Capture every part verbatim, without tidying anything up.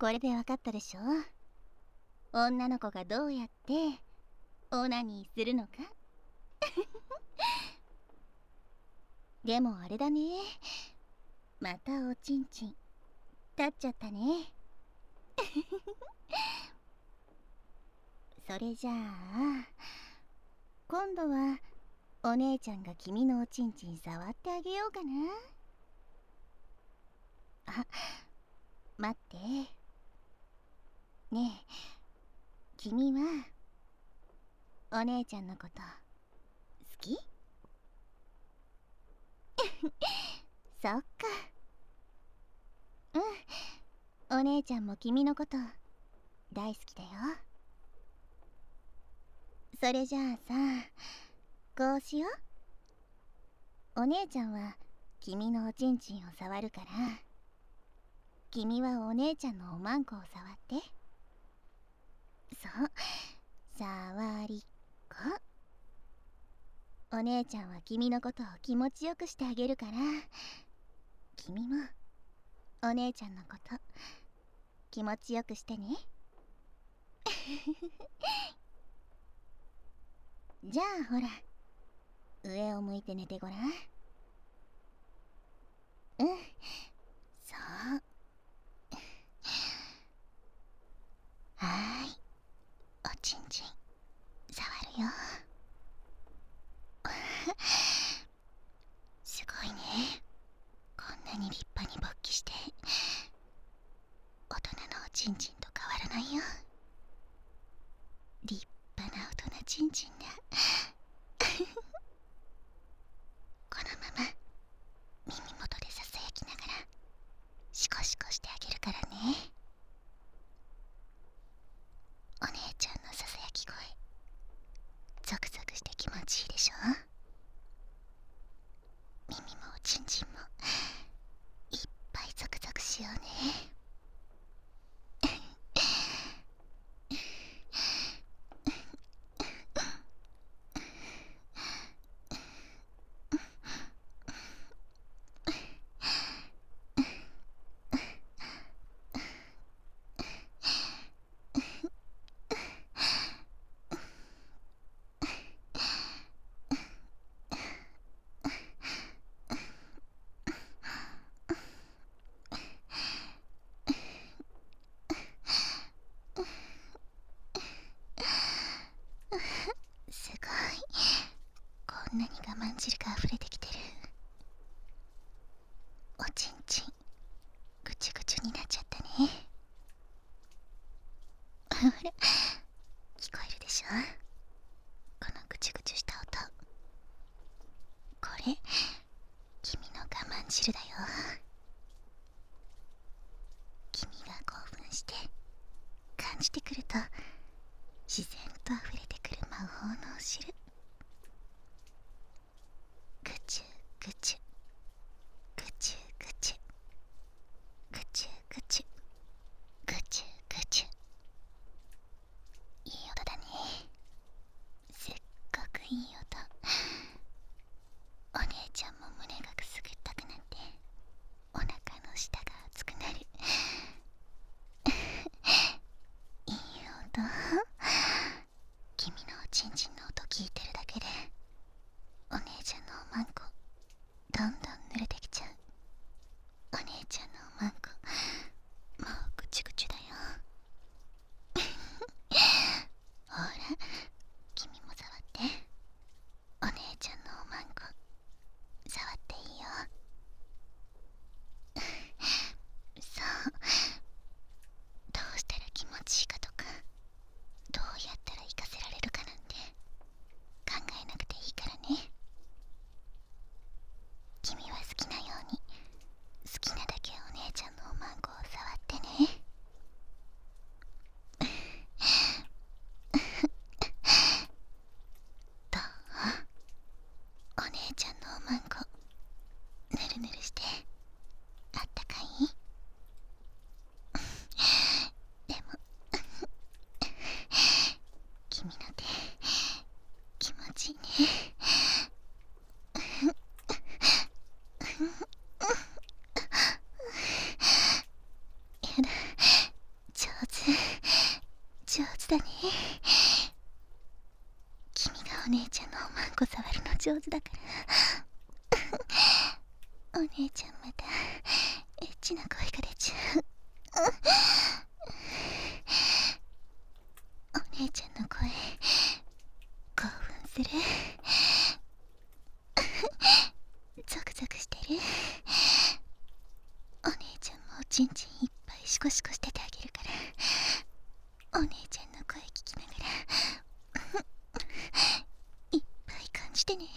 これでわかったでしょ。女の子がどうやってオナニーするのか。でもあれだね、またおちんちん立っちゃったね。それじゃあ今度はお姉ちゃんが君のおちんちん触ってあげようかな。あ、待って。ねえ、君はお姉ちゃんのこと好き？そっか。うん、お姉ちゃんも君のこと大好きだよ。それじゃあさ、こうしよう。お姉ちゃんは君のおちんちんを触るから、君はお姉ちゃんのおまんこを触って。そう、触りっこ。お姉ちゃんは君のことを気持ちよくしてあげるから、君もお姉ちゃんのこと気持ちよくしてね。じゃあほら、上を向いて寝てごらん。うん、そう。はーい、おちんちん触るよ。すごいね、こんなに立派に勃起して大人のおちんちんと変わらないよ。立派な大人ちんちんだ。このまま耳元でささやきながらシコシコしてあげるからね。お姉ちゃんのささやき声ゾクゾクして気持ちいいでしょ。耳もおちんちんもいっぱいゾクゾクしようね。すごい、こんなに我慢汁が溢れてきてる。おちんちんぐちゅぐちゅになっちゃったね。ほら、聞こえるでしょ、このぐちゅぐちゅした音。これ君の我慢汁だよ。君が興奮して感じてくると自然と溢れてくる魔法のお汁。ぐちゅだね。君がお姉ちゃんのおまんこ触るの上手だからお姉ちゃんまたエッチな声が出ちゃう。お姉ちゃんの声興奮する。ゾクゾクしてる。お姉ちゃんもおちんちんいっぱいシコシコしててあげるから、お姉ちゃんの声聞きながらいっぱい感じてね。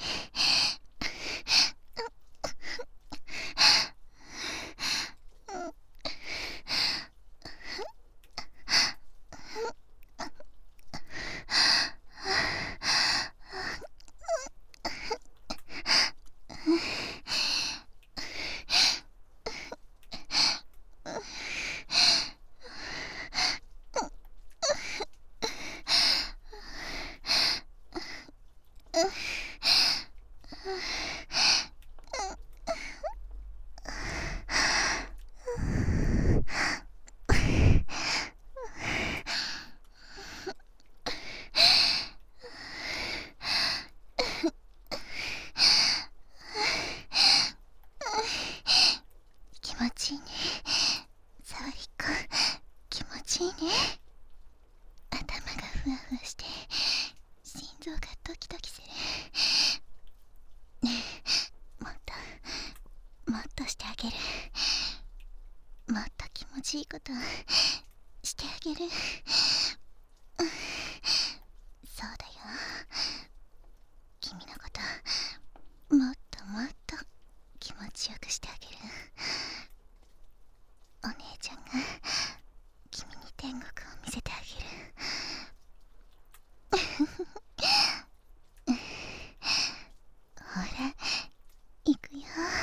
気持ちいいね。触りっこ気持ちいいね。頭がふわふわして心臓がドキドキする。ねえ、もっともっとしてあげる。もっと気持ちいいことしてあげる。うん、そうだよ。君のこともっともっと気持ちよくしてあげる。お姉ちゃんが君に天国を見せてあげる。ほら行くよ。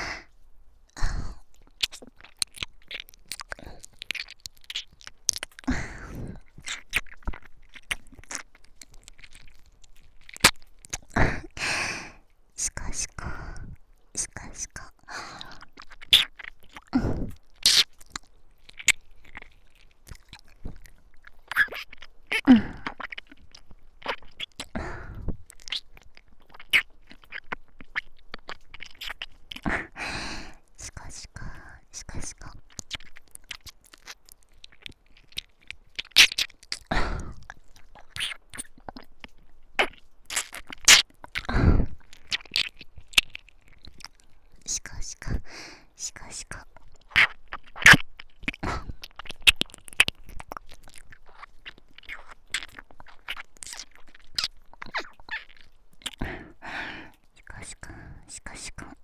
シコシコシコシコ。シコシコシコシコ。シコシコシコシコ。シコシコシコ。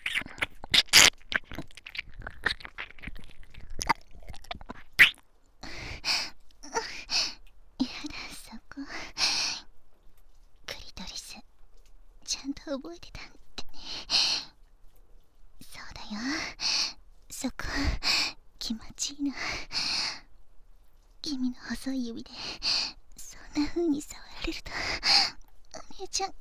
やだ、そこクリトリスちゃんと覚えてたんだね。そうだよ、そこ気持ちいいな。君の細い指でそんな風に触られるとお姉ちゃん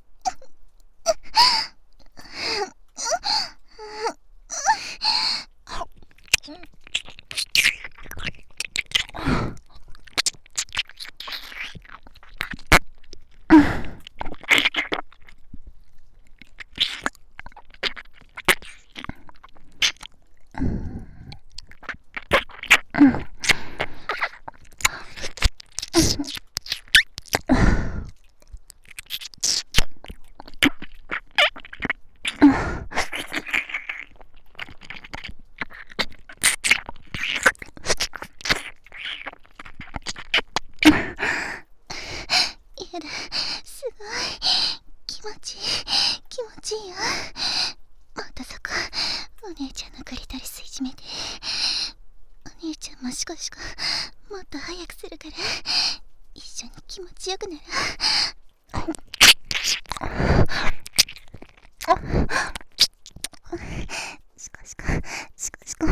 すごい気持ちいい気持ちいいよ。もっとそこお姉ちゃんのクリトリスいじめて。お姉ちゃんもシコシコもっと早くするから一緒に気持ちよくなる。シコシコシコシコ。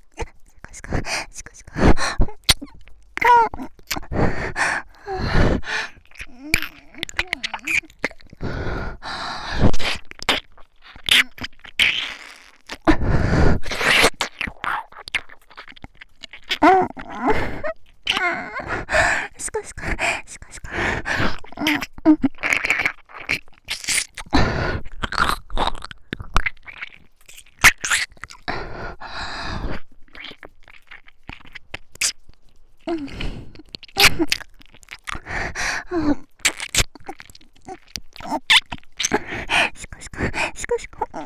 シコシコ。 シコシコシコシコ。ダ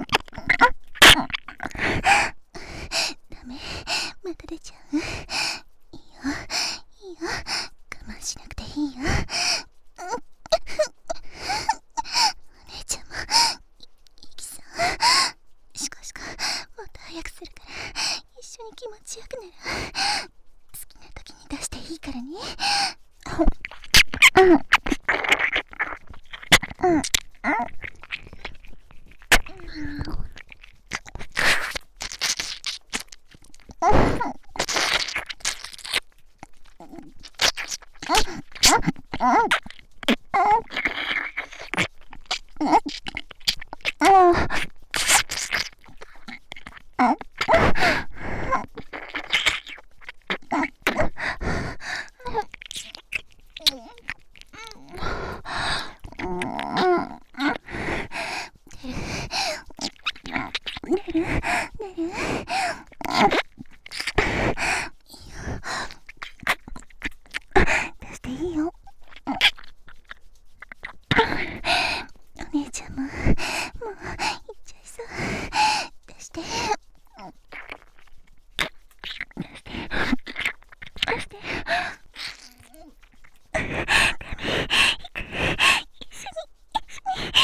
メ、また出ちゃう。いいよいいよ、我慢しなくていいよ。お姉ちゃんもいきそう。シコシコ、もっと早くするから一緒に気持ちよくなる。好きな時に出していいからね。うんうんうん出していいよ。お姉ちゃんももう行っちゃいそう。出して出して出して。ダメ、行く、一緒に一緒に。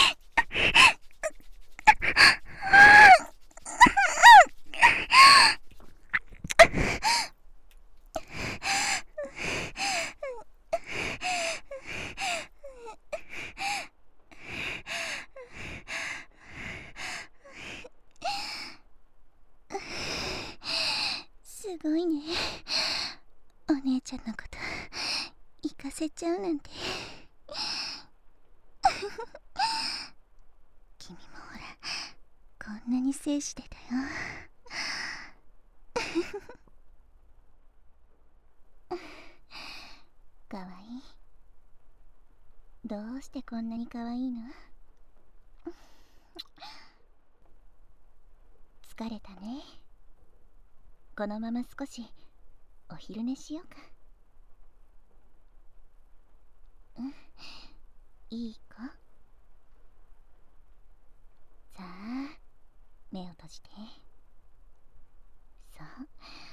すごいね、お姉ちゃんのこと行かせちゃうなんて。君もほら、こんなに精子でだよ。かわいい。どうしてこんなにかわいいの？疲れたね。このまま少しお昼寝しようか。うん、いいか。さあ、目を閉じて。そう、